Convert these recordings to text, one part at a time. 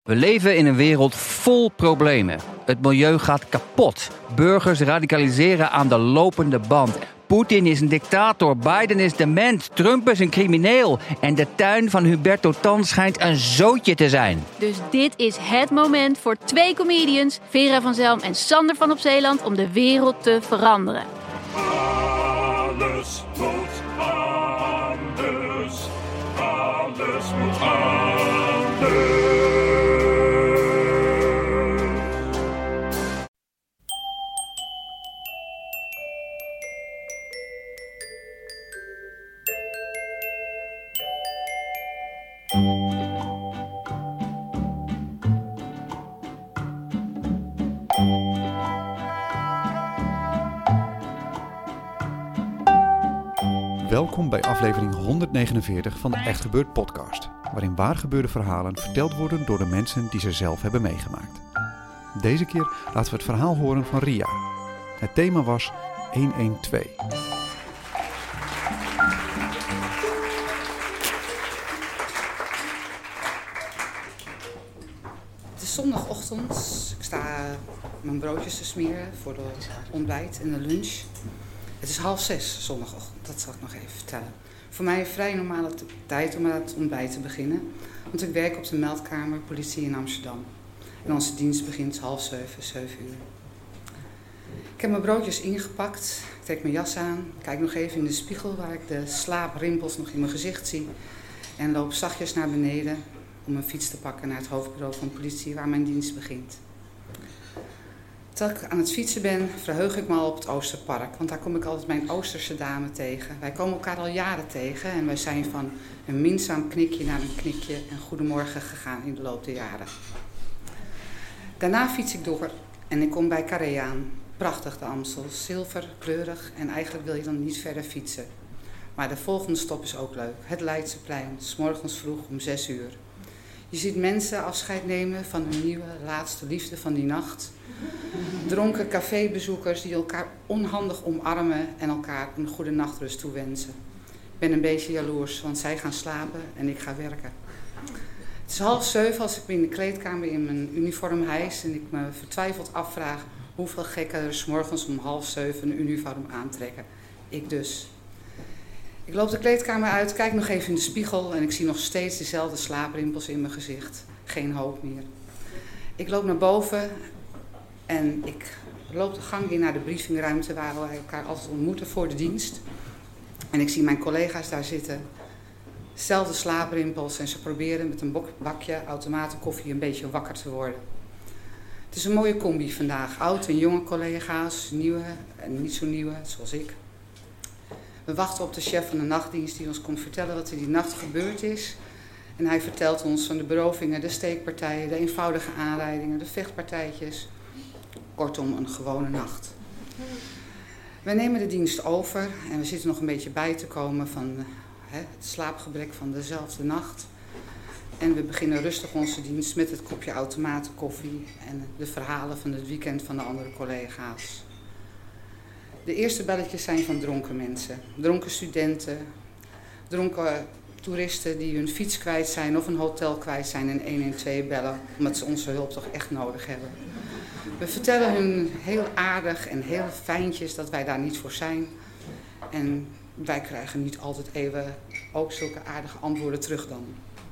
We leven in een wereld vol problemen. Het milieu gaat kapot. Burgers radicaliseren aan de lopende band. Poetin is een dictator, Biden is dement, Trump is een crimineel. En de tuin van Huberto Tan schijnt een zootje te zijn. Dus dit is het moment voor 2 comedians, Vera van Zelm en Sander van op Zeeland, om de wereld te veranderen. Alles moet anders. Alles moet anders. Welkom bij aflevering 149 van de Echt Gebeurd podcast, waarin waargebeurde verhalen verteld worden door de mensen die ze zelf hebben meegemaakt. Deze keer laten we het verhaal horen van Ria. Het thema was 112. Het is zondagochtend. Ik sta mijn broodjes te smeren voor de ontbijt en de lunch. Het is 5:30 zondagochtend, dat zal ik nog even vertellen. Voor mij een vrij normale tijd om aan het ontbijt te beginnen. Want ik werk op de meldkamer politie in Amsterdam. En onze dienst begint 6:30, 7:00. Ik heb mijn broodjes ingepakt, ik trek mijn jas aan, kijk nog even in de spiegel waar ik de slaaprimpels nog in mijn gezicht zie. En loop zachtjes naar beneden om mijn fiets te pakken naar het hoofdbureau van politie waar mijn dienst begint. Terwijl ik aan het fietsen ben, verheug ik me al op het Oosterpark. Want daar kom ik altijd mijn Oosterse dame tegen. Wij komen elkaar al jaren tegen en wij zijn van een minzaam knikje naar een knikje en goedemorgen gegaan in de loop der jaren. Daarna fiets ik door en ik kom bij Carré aan. Prachtig de Amstel, zilver, kleurig en eigenlijk wil je dan niet verder fietsen. Maar de volgende stop is ook leuk. Het Leidseplein, 's morgens vroeg om 6:00. Je ziet mensen afscheid nemen van hun nieuwe, laatste liefde van die nacht. Dronken cafébezoekers die elkaar onhandig omarmen en elkaar een goede nachtrust toewensen. Ik ben een beetje jaloers, want zij gaan slapen en ik ga werken. Het is 6:30 als ik me in de kleedkamer in mijn uniform hijs en ik me vertwijfeld afvraag hoeveel gekken er 's morgens om 6:30 een uniform aantrekken. Ik dus. Ik loop de kleedkamer uit, kijk nog even in de spiegel en ik zie nog steeds dezelfde slaaprimpels in mijn gezicht. Geen hoop meer. Ik loop naar boven en ik loop de gang in naar de briefingruimte waar wij elkaar altijd ontmoeten voor de dienst. En ik zie mijn collega's daar zitten. Zelfde slaaprimpels en ze proberen met een bakje automatenkoffie een beetje wakker te worden. Het is een mooie combi vandaag. Oud en jonge collega's, nieuwe en niet zo nieuwe, zoals ik. We wachten op de chef van de nachtdienst die ons komt vertellen wat er die nacht gebeurd is. En hij vertelt ons van de berovingen, de steekpartijen, de eenvoudige aanrijdingen, de vechtpartijtjes. Kortom, een gewone nacht. Wij nemen de dienst over en we zitten nog een beetje bij te komen van het slaapgebrek van dezelfde nacht. En we beginnen rustig onze dienst met het kopje automatenkoffie en de verhalen van het weekend van de andere collega's. De eerste belletjes zijn van dronken mensen, dronken studenten, dronken toeristen die hun fiets kwijt zijn of een hotel kwijt zijn en 112 bellen, omdat ze onze hulp toch echt nodig hebben. We vertellen hun heel aardig en heel fijntjes dat wij daar niet voor zijn. En wij krijgen niet altijd even ook zulke aardige antwoorden terug dan.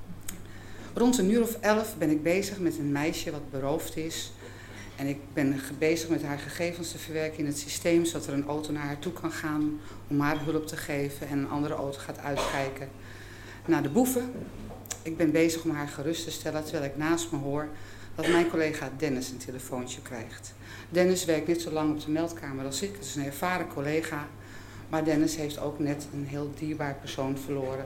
Rond 11:00 ben ik bezig met een meisje wat beroofd is. En ik ben bezig met haar gegevens te verwerken in het systeem, zodat er een auto naar haar toe kan gaan om haar hulp te geven en een andere auto gaat uitkijken naar de boeven. Ik ben bezig om haar gerust te stellen, terwijl ik naast me hoor dat mijn collega Dennis een telefoontje krijgt. Dennis werkt net zo lang op de meldkamer als ik, het is een ervaren collega, maar Dennis heeft ook net een heel dierbaar persoon verloren,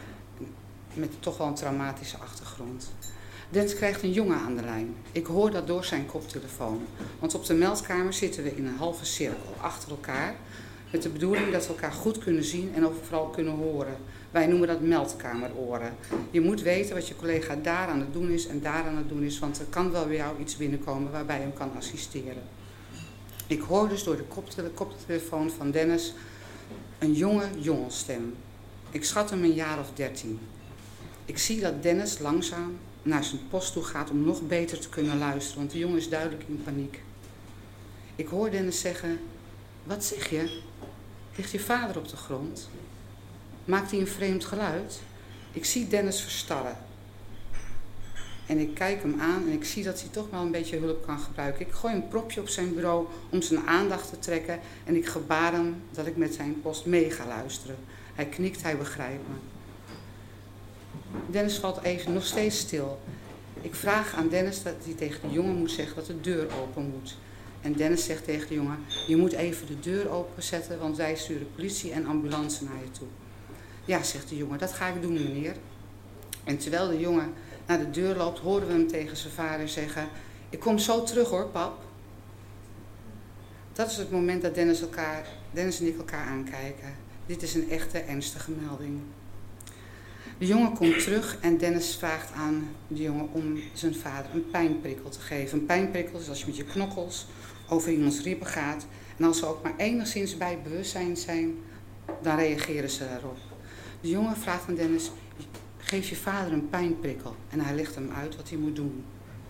met toch wel een traumatische achtergrond. Dennis krijgt een jongen aan de lijn. Ik hoor dat door zijn koptelefoon. Want op de meldkamer zitten we in een halve cirkel achter elkaar. Met de bedoeling dat we elkaar goed kunnen zien en ook vooral kunnen horen. Wij noemen dat meldkameroren. Je moet weten wat je collega daar aan het doen is en daar aan het doen is. Want er kan wel bij jou iets binnenkomen waarbij je hem kan assisteren. Ik hoor dus door de koptelefoon van Dennis een jonge jongensstem. Ik schat hem een jaar of 13. Ik zie dat Dennis langzaam, naar zijn post toe gaat om nog beter te kunnen luisteren. Want de jongen is duidelijk in paniek. Ik hoor Dennis zeggen, wat zeg je? Ligt je vader op de grond? Maakt hij een vreemd geluid? Ik zie Dennis verstarren. En ik kijk hem aan en ik zie dat hij toch wel een beetje hulp kan gebruiken. Ik gooi een propje op zijn bureau om zijn aandacht te trekken en ik gebaar hem dat ik met zijn post mee ga luisteren. Hij knikt, hij begrijpt me. Dennis valt even nog steeds stil. Ik vraag aan Dennis dat hij tegen de jongen moet zeggen dat de deur open moet. En Dennis zegt tegen de jongen, je moet even de deur openzetten, want wij sturen politie en ambulance naar je toe. Ja, zegt de jongen, dat ga ik doen, meneer. En terwijl de jongen naar de deur loopt, horen we hem tegen zijn vader zeggen, ik kom zo terug hoor, pap. Dat is het moment dat Dennis en ik elkaar aankijken. Dit is een echte, ernstige melding. De jongen komt terug en Dennis vraagt aan de jongen om zijn vader een pijnprikkel te geven. Een pijnprikkel is als je met je knokkels over iemands ribben gaat. En als ze ook maar enigszins bij bewustzijn zijn, dan reageren ze daarop. De jongen vraagt aan Dennis, geef je vader een pijnprikkel. En hij legt hem uit wat hij moet doen.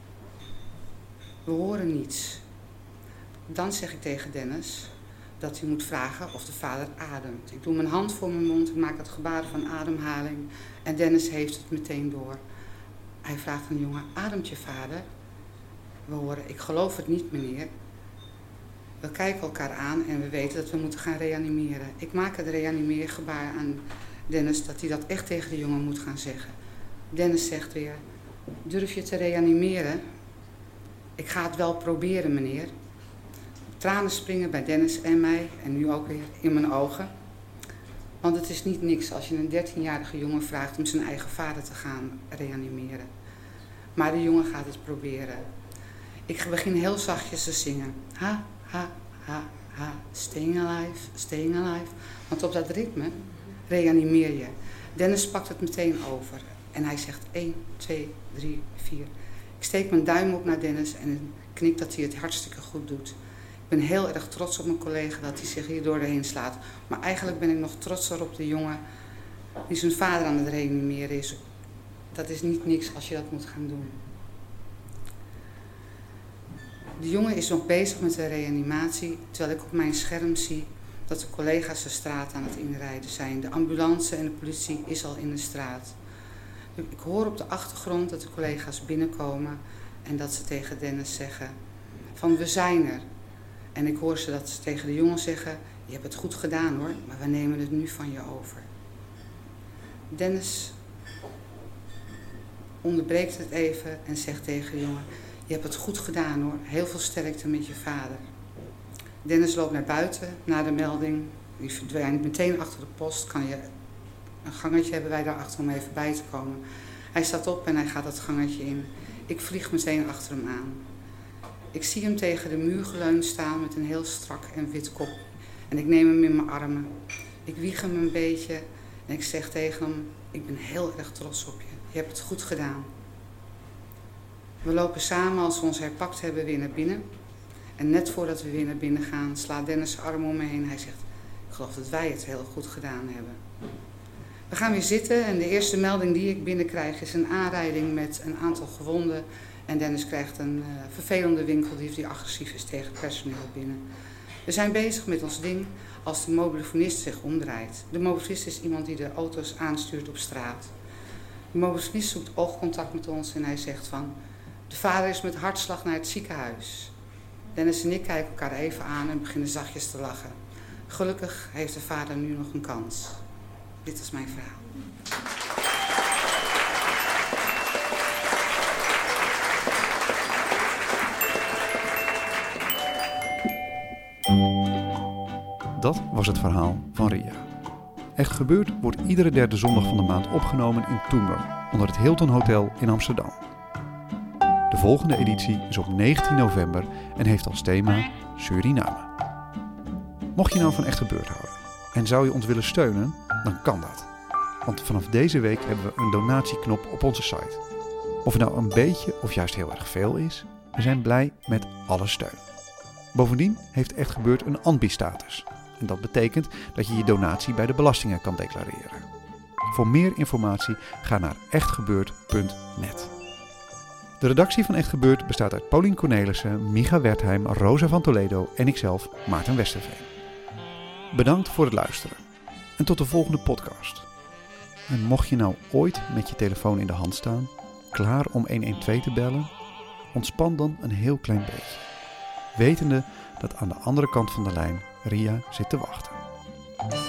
We horen niets. Dan zeg ik tegen Dennis dat hij moet vragen of de vader ademt. Ik doe mijn hand voor mijn mond, ik maak het gebaar van ademhaling. En Dennis heeft het meteen door. Hij vraagt aan de jongen, ademt je vader? We horen, ik geloof het niet, meneer. We kijken elkaar aan en we weten dat we moeten gaan reanimeren. Ik maak het reanimeergebaar aan Dennis dat hij dat echt tegen de jongen moet gaan zeggen. Dennis zegt weer, durf je te reanimeren? Ik ga het wel proberen, meneer. Tranen springen bij Dennis en mij, en nu ook weer in mijn ogen. Want het is niet niks als je een 13-jarige jongen vraagt om zijn eigen vader te gaan reanimeren. Maar de jongen gaat het proberen. Ik begin heel zachtjes te zingen. Ha, ha, ha, ha, staying alive, staying alive. Want op dat ritme reanimeer je. Dennis pakt het meteen over. En hij zegt 1, 2, 3, 4. Ik steek mijn duim op naar Dennis en knik dat hij het hartstikke goed doet. Ik ben heel erg trots op mijn collega dat hij zich hier doorheen slaat. Maar eigenlijk ben ik nog trotser op de jongen die zijn vader aan het reanimeren is. Dat is niet niks als je dat moet gaan doen. De jongen is nog bezig met de reanimatie, terwijl ik op mijn scherm zie dat de collega's de straat aan het inrijden zijn. De ambulance en de politie is al in de straat. Ik hoor op de achtergrond dat de collega's binnenkomen en dat ze tegen Dennis zeggen van we zijn er. En ik hoor ze dat ze tegen de jongen zeggen, je hebt het goed gedaan hoor, maar we nemen het nu van je over. Dennis onderbreekt het even en zegt tegen de jongen, je hebt het goed gedaan hoor, heel veel sterkte met je vader. Dennis loopt naar buiten na de melding, die verdwijnt meteen achter de post, kan je een gangetje hebben wij daarachter om even bij te komen. Hij staat op en hij gaat dat gangetje in. Ik vlieg meteen achter hem aan. Ik zie hem tegen de muur geleund staan met een heel strak en wit kop. En ik neem hem in mijn armen. Ik wieg hem een beetje en ik zeg tegen hem, ik ben heel erg trots op je. Je hebt het goed gedaan. We lopen samen, als we ons herpakt hebben, weer naar binnen. En net voordat we weer naar binnen gaan, slaat Dennis zijn arm om me heen. Hij zegt, ik geloof dat wij het heel goed gedaan hebben. We gaan weer zitten en de eerste melding die ik binnenkrijg is een aanrijding met een aantal gewonden. En Dennis krijgt een vervelende winkeldief die agressief is tegen het personeel binnen. We zijn bezig met ons ding als de mobielefonist zich omdraait. De mobielefonist is iemand die de auto's aanstuurt op straat. De mobielefonist zoekt oogcontact met ons en hij zegt van, de vader is met hartslag naar het ziekenhuis. Dennis en ik kijken elkaar even aan en beginnen zachtjes te lachen. Gelukkig heeft de vader nu nog een kans. Dit is mijn verhaal. Dat was het verhaal van Ria. Echt Gebeurd wordt iedere derde zondag van de maand opgenomen in Toemler, onder het Hilton Hotel in Amsterdam. De volgende editie is op 19 november en heeft als thema Suriname. Mocht je nou van Echt Gebeurd houden en zou je ons willen steunen, dan kan dat. Want vanaf deze week hebben we een donatieknop op onze site. Of het nou een beetje of juist heel erg veel is, we zijn blij met alle steun. Bovendien heeft Echt Gebeurd een ANBI-status. En dat betekent dat je je donatie bij de belastingen kan declareren. Voor meer informatie ga naar echtgebeurd.net. De redactie van Echt Gebeurd bestaat uit Paulien Cornelissen, Micha Wertheim, Rosa van Toledo en ikzelf, Maarten Westerveen. Bedankt voor het luisteren. En tot de volgende podcast. En mocht je nou ooit met je telefoon in de hand staan, klaar om 112 te bellen, ontspan dan een heel klein beetje. Wetende dat aan de andere kant van de lijn Ria zit te wachten.